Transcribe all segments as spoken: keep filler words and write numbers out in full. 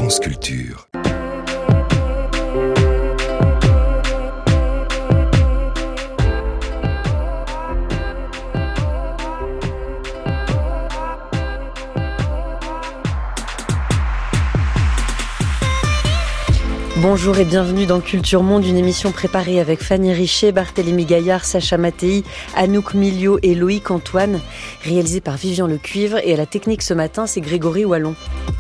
France Culture. Bonjour et bienvenue dans Culture Monde, une émission préparée avec Fanny Richet, Barthélémy Gaillard, Sacha Mattei, Anouk Milio et Loïc Antoine, réalisée par Vivian Lecuivre, et à la technique ce matin, c'est Grégory Wallon.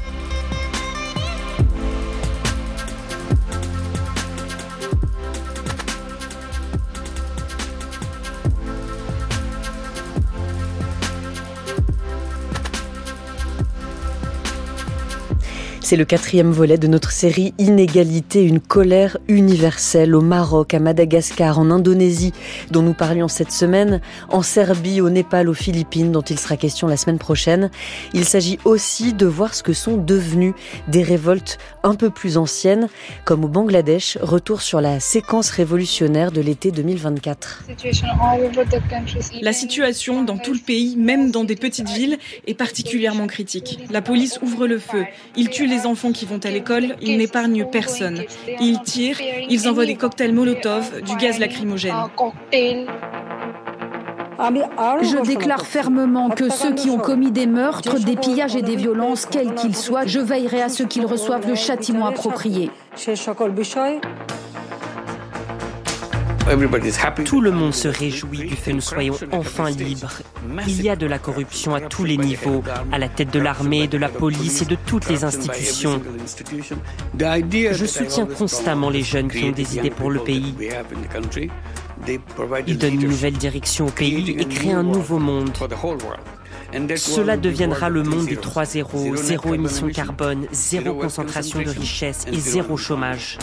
C'est le quatrième volet de notre série Inégalité, une colère universelle au Maroc, à Madagascar, en Indonésie, dont nous parlions cette semaine, en Serbie, au Népal, aux Philippines, dont il sera question la semaine prochaine. Il s'agit aussi de voir ce que sont devenues des révoltes un peu plus anciennes, comme au Bangladesh, retour sur la séquence révolutionnaire de l'été deux mille vingt-quatre. La situation dans tout le pays, même dans des petites villes, est particulièrement critique. La police ouvre le feu, il tue les Les enfants qui vont à l'école, ils n'épargnent personne. Ils tirent, ils envoient des cocktails Molotov, du gaz lacrymogène. Je déclare fermement que ceux qui ont commis des meurtres, des pillages et des violences, quels qu'ils soient, je veillerai à ce qu'ils reçoivent le châtiment approprié. Tout le monde se réjouit du fait que nous soyons enfin libres. Il y a de la corruption à tous les niveaux, à la tête de l'armée, de la police et de toutes les institutions. Je soutiens constamment les jeunes qui ont des idées pour le pays. Ils donnent une nouvelle direction au pays et créent un nouveau monde. Cela deviendra le monde des trois zéros, zéro émission carbone, zéro concentration de richesse et zéro chômage.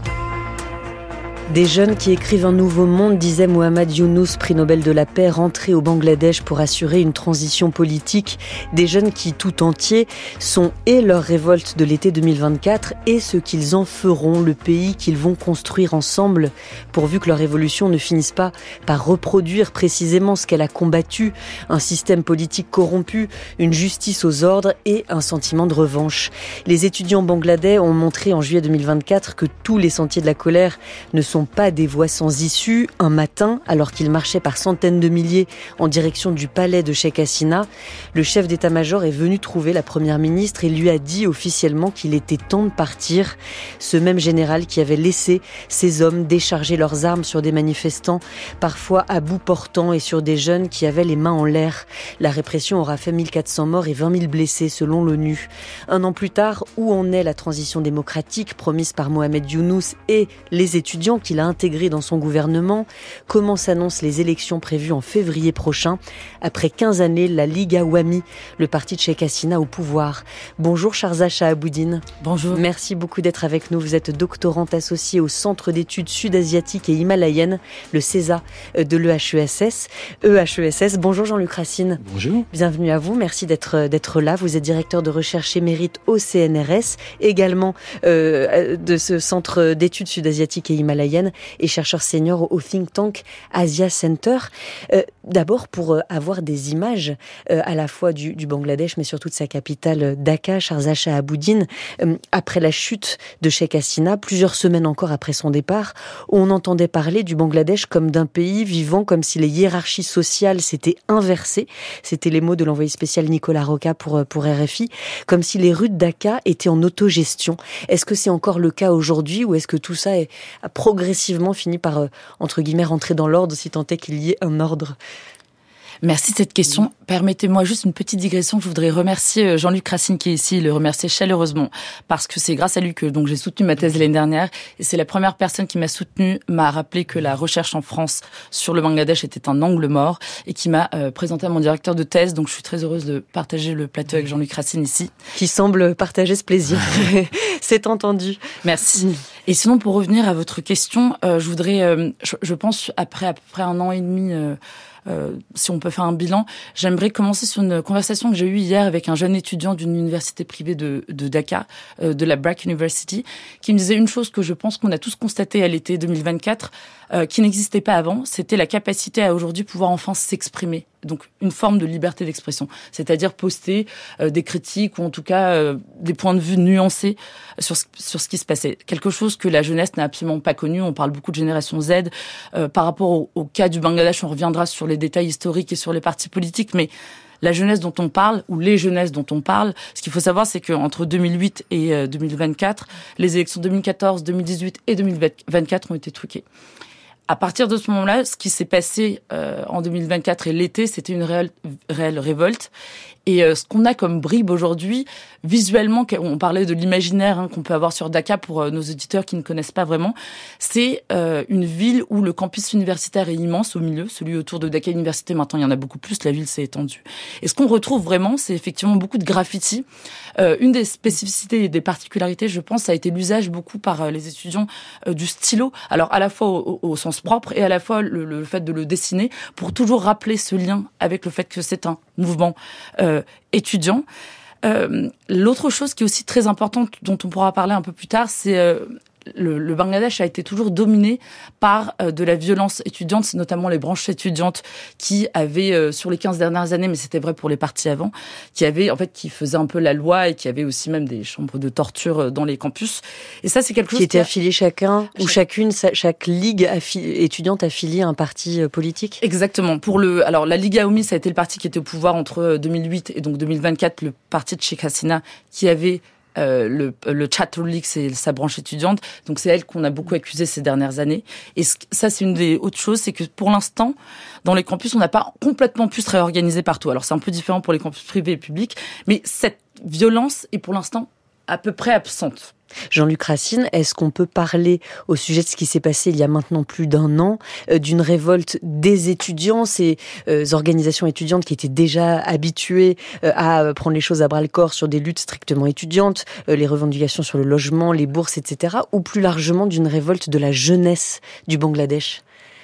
Des jeunes qui écrivent un nouveau monde, disait Mohamed Younous, prix Nobel de la paix, rentré au Bangladesh pour assurer une transition politique. Des jeunes qui, tout entiers, sont et leur révolte de l'été deux mille vingt-quatre et ce qu'ils en feront, le pays qu'ils vont construire ensemble, pourvu que leur révolution ne finisse pas par reproduire précisément ce qu'elle a combattu, un système politique corrompu, une justice aux ordres et un sentiment de revanche. Les étudiants bangladais ont montré en juillet deux mille vingt-quatre que tous les sentiers de la colère ne sont pas des voies sans issue. Un matin, alors qu'ils marchaient par centaines de milliers en direction du palais de Sheikh Hasina, le chef d'état-major est venu trouver la première ministre et lui a dit officiellement qu'il était temps de partir. Ce même général qui avait laissé ses hommes décharger leurs armes sur des manifestants, parfois à bout portant, et sur des jeunes qui avaient les mains en l'air. La répression aura fait mille quatre cents morts et vingt mille blessés selon l'ONU. Un an plus tard, où en est la transition démocratique promise par Mohamed Younous et les étudiants qu'il a intégré dans son gouvernement? Comment s'annoncent les élections prévues en février prochain? Après quinze années, la Ligue Awami, le parti de Sheikh Hasina, au pouvoir. Bonjour Sharza Shahaboudine. Bonjour. Merci beaucoup d'être avec nous. Vous êtes doctorante associée au Centre d'études sud-asiatiques et himalayennes, le CESA de l'E H E S S. E H E S S. Bonjour Jean-Luc Racine. Bonjour. Bienvenue à vous. Merci d'être, d'être là. Vous êtes directeur de recherche émérite au C N R S, également euh, de ce Centre d'études sud-asiatiques et himalayennes, et chercheur senior au think tank Asia Center. Euh, d'abord, pour euh, avoir des images euh, à la fois du, du Bangladesh, mais surtout de sa capitale euh, Dhaka, Sharza Shahaboudine, euh, après la chute de Sheikh Hasina, plusieurs semaines encore après son départ, on entendait parler du Bangladesh comme d'un pays vivant, comme si les hiérarchies sociales s'étaient inversées. C'était les mots de l'envoyé spécial Nicolas Roca pour, pour R F I, comme si les rues de Dhaka étaient en autogestion. Est-ce que c'est encore le cas aujourd'hui, ou est-ce que tout ça est, a progressivement fini par, euh, entre guillemets, rentrer dans l'ordre, si tant est qu'il y ait un ordre? Merci de cette question. Permettez-moi juste une petite digression. Je voudrais remercier Jean-Luc Racine qui est ici, le remercier chaleureusement, parce que c'est grâce à lui que donc j'ai soutenu ma thèse l'année dernière, et c'est la première personne qui m'a soutenu, m'a rappelé que la recherche en France sur le Bangladesh était un angle mort, et qui m'a euh, présenté à mon directeur de thèse. Donc je suis très heureuse de partager le plateau avec Jean-Luc Racine ici. Qui semble partager ce plaisir. C'est entendu. Merci. Et sinon, pour revenir à votre question, euh, je voudrais, euh, je, je pense, après à peu près un an et demi, euh, Euh, si on peut faire un bilan, j'aimerais commencer sur une conversation que j'ai eue hier avec un jeune étudiant d'une université privée de, de Dhaka, euh, de la Brack University, qui me disait une chose que je pense qu'on a tous constaté à l'été deux mille vingt-quatre, euh, qui n'existait pas avant, c'était la capacité à aujourd'hui pouvoir enfin s'exprimer donc une forme de liberté d'expression, c'est-à-dire poster euh, des critiques ou en tout cas euh, des points de vue nuancés sur ce, sur ce qui se passait. Quelque chose que la jeunesse n'a absolument pas connu. On parle beaucoup de génération Z. Euh, par rapport au, au cas du Bangladesh, on reviendra sur les détails historiques et sur les partis politiques, mais la jeunesse dont on parle, ou les jeunesses dont on parle, ce qu'il faut savoir, c'est qu'entre deux mille huit et deux mille vingt-quatre, les élections deux mille quatorze, deux mille dix-huit et deux mille vingt-quatre ont été truquées. À partir de ce moment-là, ce qui s'est passé euh, en deux mille vingt-quatre et l'été, c'était une réelle, réelle révolte. Et euh, ce qu'on a comme bribe aujourd'hui, visuellement, on parlait de l'imaginaire hein, qu'on peut avoir sur Dhaka pour euh, nos auditeurs qui ne connaissent pas vraiment, c'est euh, une ville où le campus universitaire est immense au milieu, celui autour de Dhaka Université. Maintenant, il y en a beaucoup plus, la ville s'est étendue. Et ce qu'on retrouve vraiment, c'est effectivement beaucoup de graffitis. Euh, une des spécificités et des particularités, je pense, ça a été l'usage beaucoup par euh, les étudiants euh, du stylo. Alors, à la fois au, au, au sens propre et à la fois le, le fait de le dessiner pour toujours rappeler ce lien avec le fait que c'est un mouvement euh, étudiant. Euh, l'autre chose qui est aussi très importante, dont on pourra parler un peu plus tard, c'est euh, le, le Bangladesh a été toujours dominé par euh, de la violence étudiante, c'est notamment les branches étudiantes qui avaient, euh, sur les quinze dernières années, mais c'était vrai pour les partis avant, qui avaient, en fait, qui faisaient un peu la loi et qui avaient aussi même des chambres de torture dans les campus. Et ça, c'est quelque chose qui était qui a... affilié chacun, ou chacune, chaque ligue affi... étudiante affiliée à un parti politique. Exactement. Pour le, alors, la Ligue Awami, ça a été le parti qui était au pouvoir entre deux mille huit et donc deux mille vingt-quatre, le parti de Sheikh Hasina, qui avait Euh, le, le Chatrul League, c'est sa branche étudiante. Donc, c'est elle qu'on a beaucoup accusée ces dernières années. Et ça, c'est une des autres choses, c'est que pour l'instant, dans les campus, on n'a pas complètement pu se réorganiser partout. Alors, c'est un peu différent pour les campus privés et publics, mais cette violence est pour l'instant à peu près absente. Jean-Luc Racine, est-ce qu'on peut parler au sujet de ce qui s'est passé il y a maintenant plus d'un an, euh, d'une révolte des étudiants, ces euh, organisations étudiantes qui étaient déjà habituées euh, à prendre les choses à bras-le-corps sur des luttes strictement étudiantes, euh, les revendications sur le logement, les bourses, et cetera, ou plus largement d'une révolte de la jeunesse du Bangladesh ?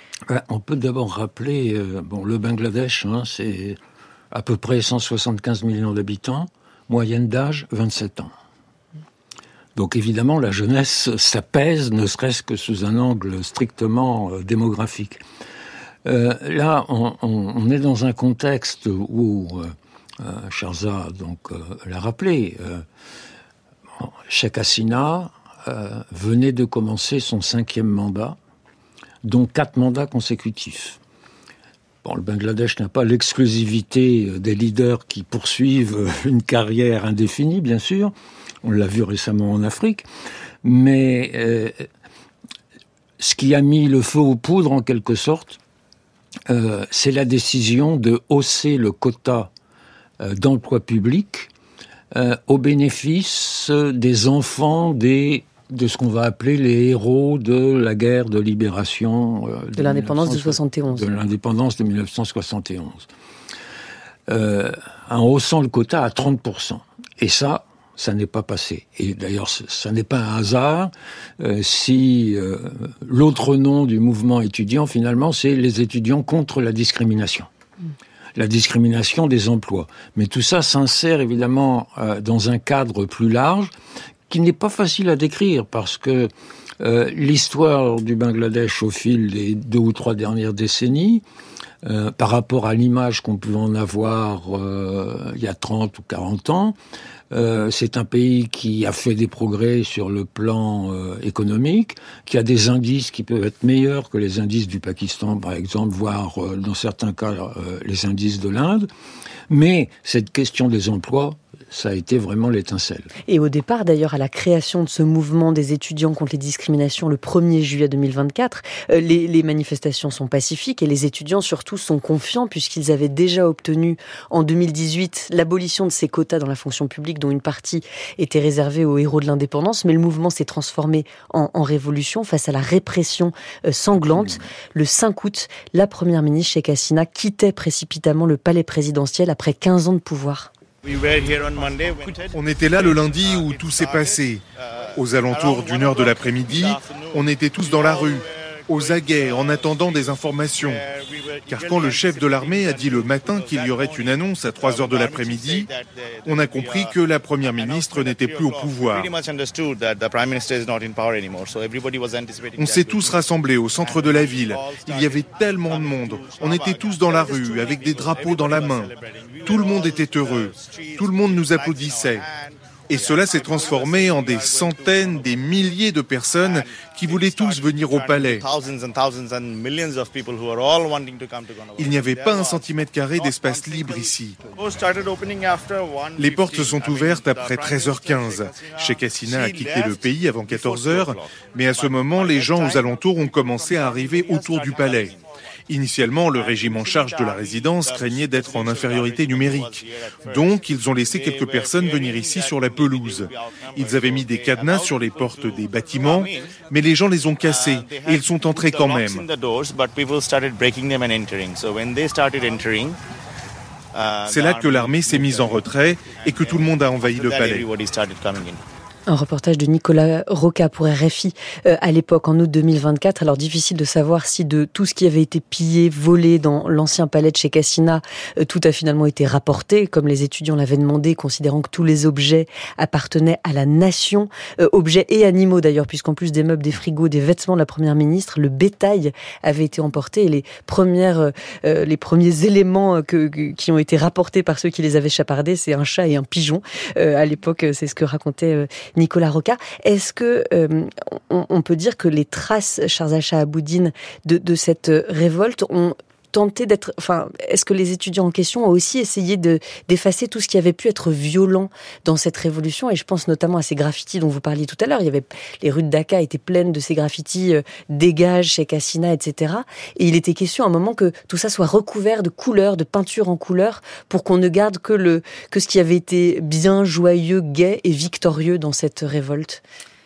On peut d'abord rappeler, euh, bon, le Bangladesh, hein, c'est à peu près cent soixante-quinze millions d'habitants, moyenne d'âge vingt-sept ans. Donc évidemment, la jeunesse s'apaise, ne serait-ce que sous un angle strictement euh, démographique. Euh, là, on, on, on est dans un contexte où, euh, Sharza donc euh, l'a rappelé, euh, Sheikh Hasina euh, venait de commencer son cinquième mandat, dont quatre mandats consécutifs. Bon, le Bangladesh n'a pas l'exclusivité des leaders qui poursuivent une carrière indéfinie, bien sûr. On l'a vu récemment en Afrique. Mais euh, ce qui a mis le feu aux poudres, en quelque sorte, euh, c'est la décision de hausser le quota euh, d'emploi public euh, au bénéfice des enfants des... de ce qu'on va appeler les héros de la guerre de libération... Euh, de, de l'indépendance de soixante et onze. De l'indépendance de dix-neuf cent soixante et onze. Euh, en haussant le quota à trente pour cent. Et ça, ça n'est pas passé. Et d'ailleurs, ça n'est pas un hasard euh, si euh, l'autre nom du mouvement étudiant, finalement, c'est les étudiants contre la discrimination. Mmh. La discrimination des emplois. Mais tout ça s'insère évidemment euh, dans un cadre plus large qui n'est pas facile à décrire parce que euh, l'histoire du Bangladesh au fil des deux ou trois dernières décennies, euh, par rapport à l'image qu'on pouvait en avoir euh, il y a trente ou quarante ans, euh, c'est un pays qui a fait des progrès sur le plan euh, économique, qui a des indices qui peuvent être meilleurs que les indices du Pakistan, par exemple, voire euh, dans certains cas euh, les indices de l'Inde. Mais cette question des emplois, ça a été vraiment l'étincelle. Et au départ, d'ailleurs, à la création de ce mouvement des étudiants contre les discriminations le premier juillet deux mille vingt-quatre, euh, les, les manifestations sont pacifiques et les étudiants surtout sont confiants puisqu'ils avaient déjà obtenu en deux mille dix-huit l'abolition de ces quotas dans la fonction publique dont une partie était réservée aux héros de l'indépendance. Mais le mouvement s'est transformé en, en révolution face à la répression euh, sanglante. Mmh. Le cinq août, la première ministre Sheikh Hasina quittait précipitamment le palais présidentiel après quinze ans de pouvoir. On était là le lundi où tout s'est passé. Aux alentours d'une heure de l'après-midi, on était tous dans la rue. aux aguets en attendant des informations. Car quand le chef de l'armée a dit le matin qu'il y aurait une annonce à trois heures de l'après-midi, on a compris que la première ministre n'était plus au pouvoir. On s'est tous rassemblés au centre de la ville. Il y avait tellement de monde. On était tous dans la rue, avec des drapeaux dans la main. Tout le monde était heureux. Tout le monde nous applaudissait. Et cela s'est transformé en des centaines, des milliers de personnes qui voulaient tous venir au palais. Il n'y avait pas un centimètre carré d'espace libre ici. Les portes se sont ouvertes après treize heures quinze. Sheikh Hasina a quitté le pays avant quatorze heures, mais à ce moment, les gens aux alentours ont commencé à arriver autour du palais. Initialement, le régime en charge de la résidence craignait d'être en infériorité numérique. Donc, ils ont laissé quelques personnes venir ici sur la pelouse. Ils avaient mis des cadenas sur les portes des bâtiments, mais les gens les ont cassés et ils sont entrés quand même. C'est là que l'armée s'est mise en retrait et que tout le monde a envahi le palais. Un reportage de Nicolas Roca pour R F I euh, à l'époque, en août deux mille vingt-quatre. Alors difficile de savoir si de tout ce qui avait été pillé, volé dans l'ancien palais de Sheikh Hasina, euh, tout a finalement été rapporté, comme les étudiants l'avaient demandé, considérant que tous les objets appartenaient à la nation. Euh, objets et animaux d'ailleurs, puisqu'en plus des meubles, des frigos, des vêtements de la première ministre, le bétail avait été emporté. Et les, premières, euh, les premiers éléments que, que, qui ont été rapportés par ceux qui les avaient chapardés, c'est un chat et un pigeon. Euh, à l'époque, c'est ce que racontait euh, Nicolas Roca. Est-ce que euh, on, on peut dire que les traces, Sharza Shahaboudine, de, de cette révolte ont tenté d'être... Enfin, est-ce que les étudiants en question ont aussi essayé de, d'effacer tout ce qui avait pu être violent dans cette révolution? Et je pense notamment à ces graffitis dont vous parliez tout à l'heure. Il y avait, les rues de Dacca étaient pleines de ces graffitis euh, « Dégage, Sheikh Hasina », et cetera. Et il était question à un moment que tout ça soit recouvert de couleurs, de peinture en couleurs, pour qu'on ne garde que, le, que ce qui avait été bien, joyeux, gai et victorieux dans cette révolte.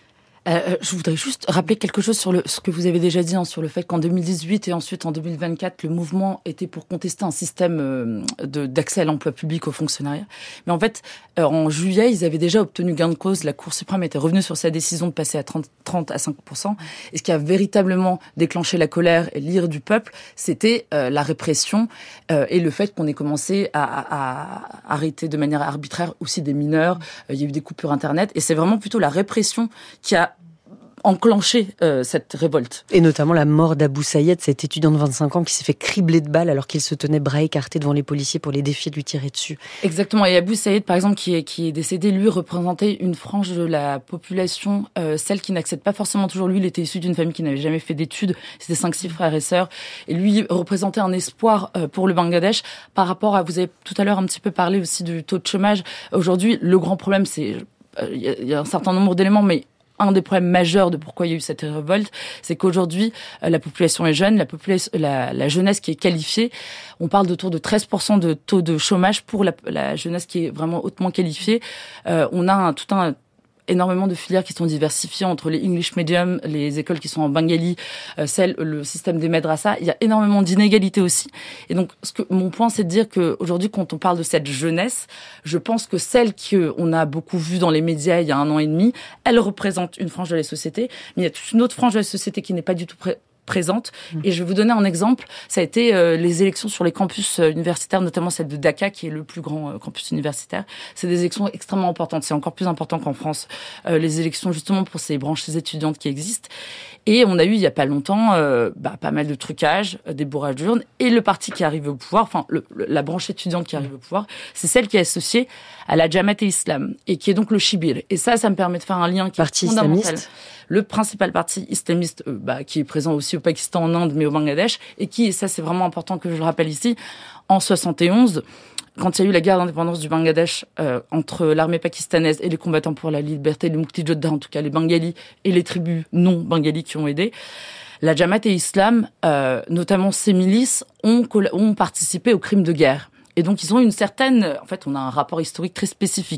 Euh, je voudrais juste rappeler quelque chose sur le, ce que vous avez déjà dit, hein, sur le fait qu'en deux mille dix-huit et ensuite en deux mille vingt-quatre, le mouvement était pour contester un système euh, de, d'accès à l'emploi public aux fonctionnariats. Mais en fait, euh, en juillet, ils avaient déjà obtenu gain de cause. La Cour suprême était revenue sur sa décision de passer à trente, trente à cinq pour cent. Et ce qui a véritablement déclenché la colère et l'ire du peuple, c'était euh, la répression euh, et le fait qu'on ait commencé à, à, à arrêter de manière arbitraire aussi des mineurs. Euh, il y a eu des coupures Internet. Et c'est vraiment plutôt la répression qui a enclencher euh, cette révolte. Et notamment la mort d'Abou Sayed, cet étudiant de vingt-cinq ans qui s'est fait cribler de balles alors qu'il se tenait bras écartés devant les policiers pour les défier de lui tirer dessus. Exactement. Et Abou Sayed, par exemple, qui est, qui est décédé, lui représentait une frange de la population, euh, celle qui n'accepte pas forcément toujours. Lui, il était issu d'une famille qui n'avait jamais fait d'études. C'était cinq, six frères et sœurs. Et lui représentait un espoir euh, pour le Bangladesh par rapport à, vous avez tout à l'heure un petit peu parlé aussi du taux de chômage. Aujourd'hui, le grand problème, c'est, euh, il y, y a un certain nombre d'éléments, mais un des problèmes majeurs de pourquoi il y a eu cette révolte, c'est qu'aujourd'hui, la population est jeune, la, population, la, la jeunesse qui est qualifiée, on parle d'autour de treize pour cent de taux de chômage pour la, la jeunesse qui est vraiment hautement qualifiée. Euh, on a un, tout un... énormément de filières qui sont diversifiées entre les English medium, les écoles qui sont en bengali, euh, celles, le système des madrasas. Il y a énormément d'inégalités aussi. Et donc, ce que, mon point, c'est de dire qu'aujourd'hui, quand on parle de cette jeunesse, je pense que celle qu'on a beaucoup vue dans les médias il y a un an et demi, elle représente une frange de la société, mais il y a toute une autre frange de la société qui n'est pas du tout pré- présente. Et je vais vous donner un exemple. Ça a été euh, les élections sur les campus euh, universitaires, notamment celle de Dacca, qui est le plus grand euh, campus universitaire. C'est des élections extrêmement importantes. C'est encore plus important qu'en France. Euh, les élections, justement, pour ces branches étudiantes qui existent. Et on a eu, il y a pas longtemps, euh, bah, pas mal de trucages, euh, des bourrages d'urnes. Et le parti qui arrive au pouvoir, enfin, le, le, la branche étudiante qui arrive au pouvoir, c'est celle qui est associée à la Jamaat et Islam, et qui est donc le Shibir. Et ça, ça me permet de faire un lien qui parti est fondamental. Islamiste. Le principal parti islamiste, euh, bah, qui est présent aussi au Pakistan, en Inde, mais au Bangladesh, et qui, et ça c'est vraiment important que je le rappelle ici, en soixante et onze, quand il y a eu la guerre d'indépendance du Bangladesh euh, entre l'armée pakistanaise et les combattants pour la liberté, les Mukti-Jodha, en tout cas les Bengalis et les tribus non bengalis qui ont aidé, la Jamaat et Islam, euh, notamment ces milices, ont, ont participé aux crimes de guerre. Et donc, ils ont une certaine... En fait, on a un rapport historique très spécifique.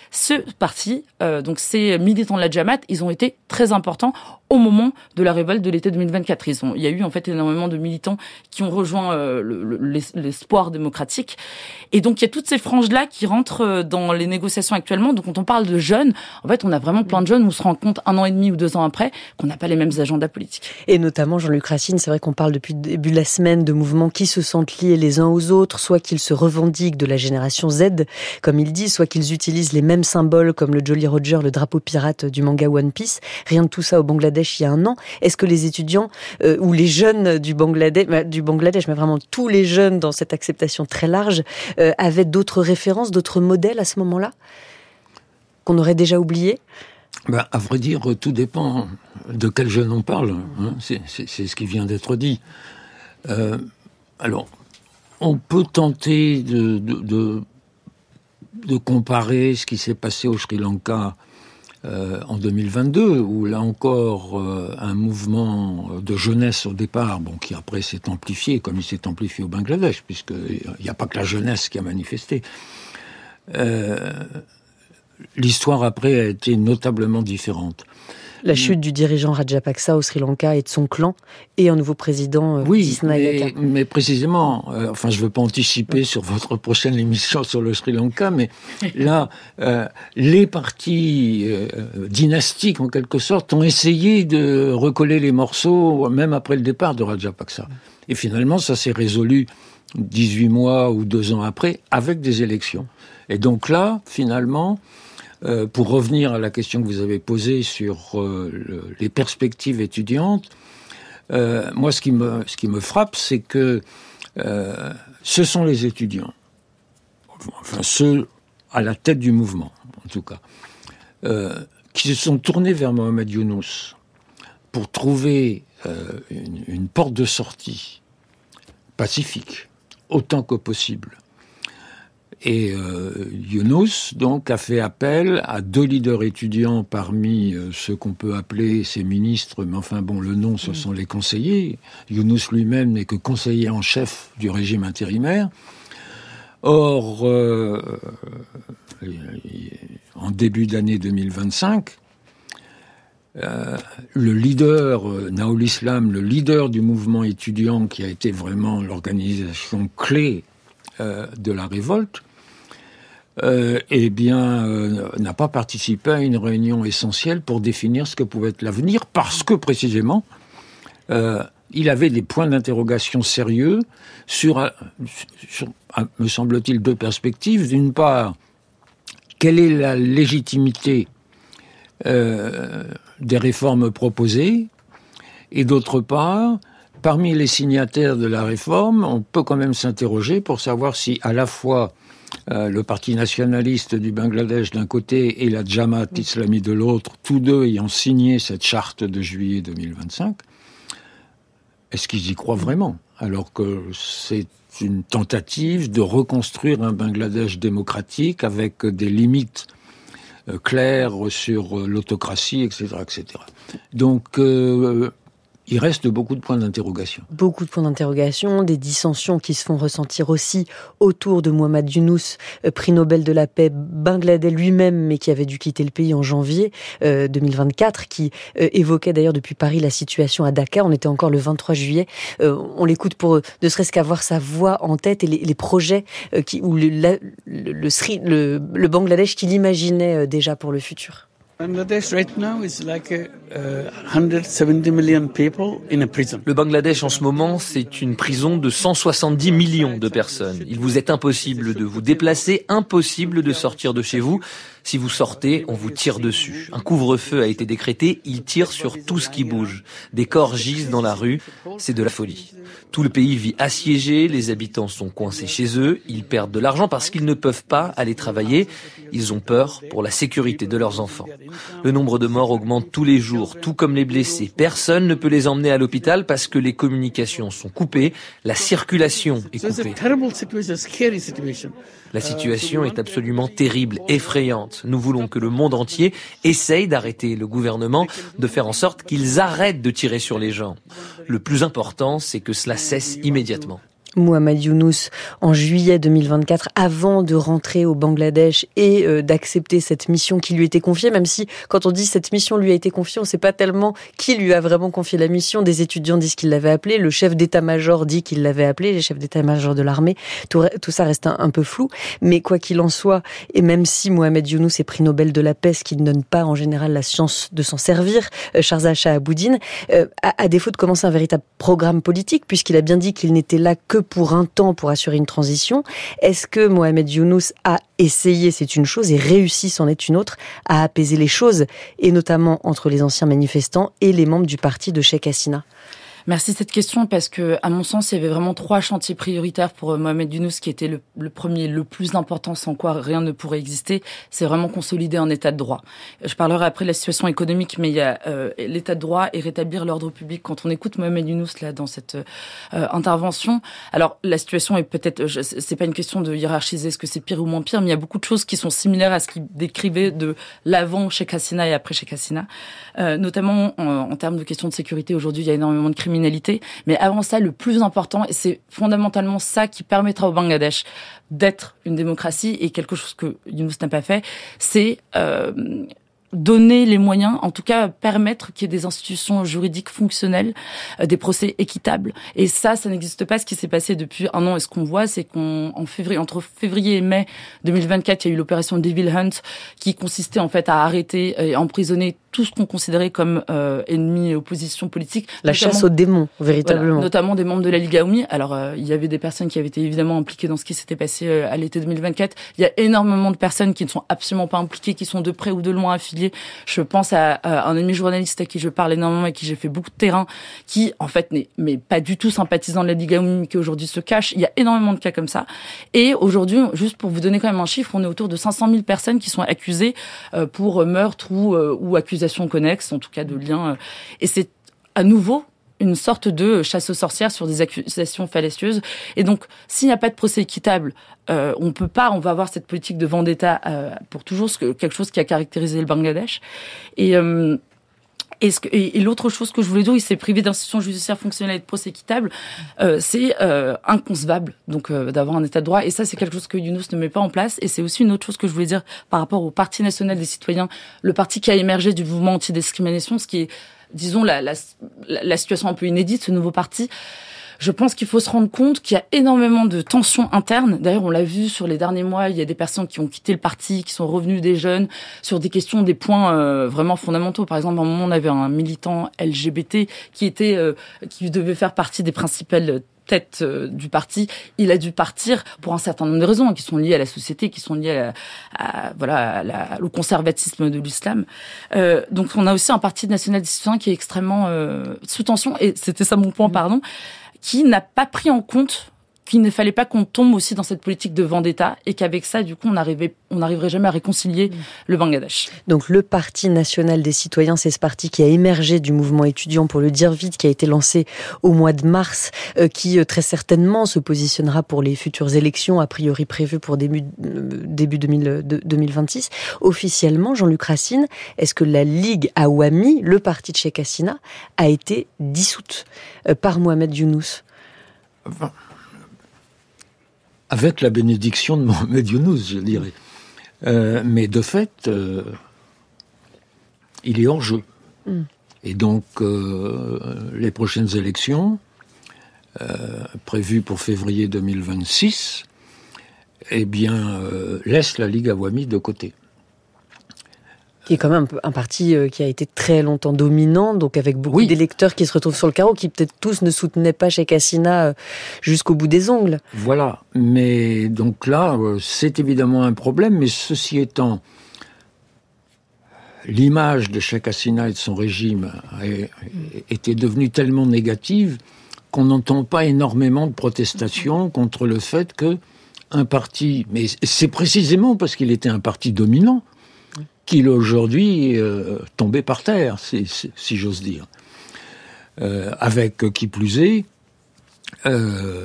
Ce parti, euh, donc ces militants de la Jamaat, ils ont été très importants au moment de la révolte de l'été deux mille vingt-quatre. Ils ont, il y a eu en fait énormément de militants qui ont rejoint euh, le, le, l'espoir démocratique. Et donc il y a toutes ces franges-là qui rentrent dans les négociations actuellement. Donc quand on parle de jeunes, en fait on a vraiment plein de jeunes où on se rend compte un an et demi ou deux ans après qu'on n'a pas les mêmes agendas politiques. Et notamment Jean-Luc Racine, c'est vrai qu'on parle depuis le début de la semaine de mouvements qui se sentent liés les uns aux autres, soit qu'ils se revendiquent de la génération Z, comme il dit, soit qu'ils utilisent les mêmes symboles comme le Jolly Roger, le drapeau pirate du manga One Piece. Rien de tout ça au Bangladesh il y a un an. Est-ce que les étudiants euh, ou les jeunes du Bangladesh, bah, du Bangladesh, mais vraiment tous les jeunes dans cette acceptation très large, euh, avaient d'autres références, d'autres modèles à ce moment-là qu'on aurait déjà oubliés? Ben, à vrai dire, tout dépend de quel jeune on parle. Hein. C'est, c'est, c'est ce qui vient d'être dit. Euh, alors, on peut tenter de, de, de, de comparer ce qui s'est passé au Sri Lanka euh, en deux mille vingt-deux, où là encore, euh, un mouvement de jeunesse au départ, bon, qui après s'est amplifié, comme il s'est amplifié au Bangladesh, puisqu'il n'y a pas que la jeunesse qui a manifesté. Euh, l'histoire après a été notablement différente. La chute du dirigeant Rajapaksa au Sri Lanka et de son clan, et un nouveau président, euh, oui, Dissanayaka. Mais, mais précisément, euh, enfin, je ne veux pas anticiper sur votre prochaine émission sur le Sri Lanka, mais là, euh, les partis euh, dynastiques, en quelque sorte, ont essayé de recoller les morceaux, même après le départ de Rajapaksa. Et finalement, ça s'est résolu dix-huit mois ou deux ans après, avec des élections. Et donc là, finalement... Euh, pour revenir à la question que vous avez posée sur euh, le, les perspectives étudiantes, euh, moi ce qui me ce qui me frappe, c'est que euh, ce sont les étudiants, enfin ceux à la tête du mouvement, en tout cas, euh, qui se sont tournés vers Mohamed Younous pour trouver euh, une, une porte de sortie pacifique, autant que possible. Et euh, Younous, donc, a fait appel à deux leaders étudiants parmi euh, ceux qu'on peut appeler ses ministres, mais enfin bon, le nom, ce sont les conseillers. Younous lui-même n'est que conseiller en chef du régime intérimaire. Or, euh, en début d'année deux mille vingt-cinq, euh, le leader, euh, Naoul Islam, le leader du mouvement étudiant, qui a été vraiment l'organisation clé euh, de la révolte, Euh, eh bien, euh, n'a pas participé à une réunion essentielle pour définir ce que pouvait être l'avenir, parce que, précisément, euh, il avait des points d'interrogation sérieux sur, sur, me semble-t-il, deux perspectives. D'une part, quelle est la légitimité euh, des réformes proposées? Et d'autre part, parmi les signataires de la réforme, on peut quand même s'interroger pour savoir si, à la fois, Euh, le parti nationaliste du Bangladesh d'un côté et la Jamaat islami de l'autre, tous deux ayant signé cette charte de juillet deux mille vingt-cinq, est-ce qu'ils y croient vraiment? Alors que c'est une tentative de reconstruire un Bangladesh démocratique avec des limites euh, claires sur euh, l'autocratie, et cetera, et cetera. Donc, euh, il reste beaucoup de points d'interrogation. Beaucoup de points d'interrogation, des dissensions qui se font ressentir aussi autour de Mohamed Younous, prix Nobel de la paix bangladais lui-même, mais qui avait dû quitter le pays en janvier euh, deux mille vingt-quatre, qui euh, évoquait d'ailleurs depuis Paris la situation à Dakar. On était encore le vingt-trois juillet. Euh, on l'écoute pour ne serait-ce qu'avoir sa voix en tête et les, les projets euh, qui, ou le, la, le, le, Sri, le, le Bangladesh qu'il imaginait euh, déjà pour le futur. Bangladesh right now is like a, uh, one hundred seventy million people in a prison. Le Bangladesh en ce moment, c'est une prison de cent soixante-dix millions de personnes. Il vous est impossible de vous déplacer, impossible de sortir de chez vous. Si vous sortez, on vous tire dessus. Un couvre-feu a été décrété, il tire sur tout ce qui bouge. Des corps gisent dans la rue, c'est de la folie. Tout le pays vit assiégé, les habitants sont coincés chez eux, ils perdent de l'argent parce qu'ils ne peuvent pas aller travailler. Ils ont peur pour la sécurité de leurs enfants. Le nombre de morts augmente tous les jours, tout comme les blessés. Personne ne peut les emmener à l'hôpital parce que les communications sont coupées, la circulation est coupée. La situation est absolument terrible, effrayante. Nous voulons que le monde entier essaye d'arrêter le gouvernement, de faire en sorte qu'ils arrêtent de tirer sur les gens. Le plus important, c'est que cela cesse immédiatement. Mohamed Younous en juillet deux mille vingt-quatre, avant de rentrer au Bangladesh et euh, d'accepter cette mission qui lui était confiée, même si quand on dit cette mission lui a été confiée, on ne sait pas tellement qui lui a vraiment confié la mission. Des étudiants disent qu'il l'avait appelé, le chef d'état-major dit qu'il l'avait appelé, les chefs d'état-major de l'armée, tout, tout ça reste un, un peu flou. Mais quoi qu'il en soit, et même si Mohamed Younous est prix Nobel de la paix, ce qui ne donne pas en général la science de s'en servir, euh, Sharza Shahaboudine, euh, à, à défaut de commencer un véritable programme politique, puisqu'il a bien dit qu'il n'était là que pour un temps pour assurer une transition. Est-ce que Mohamed Younous a essayé, c'est une chose, et réussi, c'en est une autre, à apaiser les choses, et notamment entre les anciens manifestants et les membres du parti de Sheikh Hasina ? Merci de cette question parce que, à mon sens, il y avait vraiment trois chantiers prioritaires pour Mohamed Younous qui était le, le premier, le plus important, sans quoi rien ne pourrait exister. C'est vraiment consolider un état de droit. Je parlerai après de la situation économique, mais il y a euh, l'état de droit et rétablir l'ordre public. Quand on écoute Mohamed Younous là dans cette euh, intervention, alors la situation est peut-être, je, c'est pas une question de hiérarchiser est-ce que c'est pire ou moins pire, mais il y a beaucoup de choses qui sont similaires à ce qu'il décrivait de l'avant Sheikh Hasina et après Sheikh Hasina, euh, notamment en, en termes de questions de sécurité. Aujourd'hui, il y a énormément de criminalité. Mais avant ça, le plus important, et c'est fondamentalement ça qui permettra au Bangladesh d'être une démocratie, et quelque chose que Younous n'a pas fait, c'est euh, donner les moyens, en tout cas permettre qu'il y ait des institutions juridiques fonctionnelles, euh, des procès équitables. Et ça, ça n'existe pas. Ce qui s'est passé depuis un an, et ce qu'on voit, c'est qu'en en février, entre février et mai deux mille vingt-quatre, il y a eu l'opération Devil Hunt, qui consistait en fait à arrêter et emprisonner tout ce qu'on considérait comme euh, ennemis et opposition politique. La chasse aux démons, véritablement. Voilà, notamment des membres de la Ligue Aoumi. Alors, euh, il y avait des personnes qui avaient été évidemment impliquées dans ce qui s'était passé euh, à l'été deux mille vingt-quatre. Il y a énormément de personnes qui ne sont absolument pas impliquées, qui sont de près ou de loin affiliées. Je pense à, à un ami journaliste à qui je parle énormément et qui j'ai fait beaucoup de terrain, qui, en fait, n'est mais pas du tout sympathisant de la Ligue Aoumi, qui aujourd'hui se cache. Il y a énormément de cas comme ça. Et aujourd'hui, juste pour vous donner quand même un chiffre, on est autour de cinq cent mille personnes qui sont accusées euh, pour meurtre ou, euh, ou accusations connexes, en tout cas de liens. Et c'est à nouveau une sorte de chasse aux sorcières sur des accusations fallacieuses. Et donc, s'il n'y a pas de procès équitable, euh, on peut pas, on va avoir cette politique de vendetta euh, pour toujours, ce que, quelque chose qui a caractérisé le Bangladesh. Et euh, Et, ce que, et, et l'autre chose que je voulais dire, il s'est privé d'institutions judiciaires fonctionnelles et de procès équitables, euh, c'est euh, inconcevable donc euh, d'avoir un état de droit. Et ça, c'est quelque chose que Younous ne met pas en place. Et c'est aussi une autre chose que je voulais dire par rapport au Parti national des citoyens, le parti qui a émergé du mouvement anti-discrimination, ce qui est, disons, la, la, la situation un peu inédite, ce nouveau parti. Je pense qu'il faut se rendre compte qu'il y a énormément de tensions internes. D'ailleurs, on l'a vu sur les derniers mois, il y a des personnes qui ont quitté le parti, qui sont revenues, des jeunes, sur des questions, des points euh, vraiment fondamentaux. Par exemple, à un moment, on avait un militant L G B T qui était, euh, qui devait faire partie des principales tête du parti, il a dû partir pour un certain nombre de raisons qui sont liées à la société, qui sont liées à, la, à voilà à la, au conservatisme de l'islam. Euh, donc on a aussi un parti national des citoyens qui est extrêmement euh, sous tension, et c'était ça mon point, pardon, qui n'a pas pris en compte qu'il ne fallait pas qu'on tombe aussi dans cette politique de vendetta, et qu'avec ça, du coup, on arrivait, on n'arriverait jamais à réconcilier le Bangladesh. Donc le Parti national des citoyens, c'est ce parti qui a émergé du mouvement étudiant, pour le dire vite, qui a été lancé au mois de mars, euh, qui euh, très certainement se positionnera pour les futures élections, a priori prévues pour début, euh, début deux mille, de, deux mille vingt-six. Officiellement, Jean-Luc Racine, est-ce que la Ligue Awami, le parti de Sheikh Hasina, a été dissoute euh, par Mohamed Younous? Enfin, avec la bénédiction de Mohamed Younous, je dirais. Euh, mais de fait, euh, il est hors jeu. Mm. Et donc, euh, les prochaines élections, euh, prévues pour février deux mille vingt-six, eh bien, euh, laissent la Ligue Awami de côté. Qui est quand même un parti qui a été très longtemps dominant, donc avec beaucoup oui. d'électeurs qui se retrouvent sur le carreau, qui peut-être tous ne soutenaient pas Sheikh Hasina jusqu'au bout des ongles. Voilà, mais donc là, c'est évidemment un problème, mais ceci étant, l'image de Sheikh Hasina et de son régime était devenue tellement négative qu'on n'entend pas énormément de protestations contre le fait que un parti, mais c'est précisément parce qu'il était un parti dominant, qu'il est aujourd'hui euh, tombé par terre, si, si, si j'ose dire. Euh, avec, qui plus est, euh,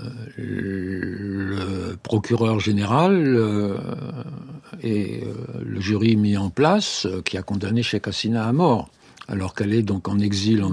le procureur général euh, et euh, le jury mis en place euh, qui a condamné Sheikh Hasina à mort, alors qu'elle est donc en exil en